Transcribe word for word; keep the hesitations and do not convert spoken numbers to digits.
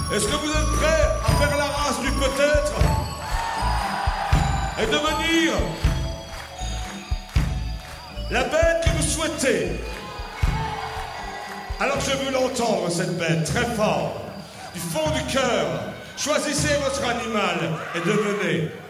Est-ce que vous êtes prêts à faire la race du peut-être et devenir la bête que vous souhaitez? Alors je veux l'entendre, cette bête, très fort, du fond du cœur. Choisissez votre animal et devenez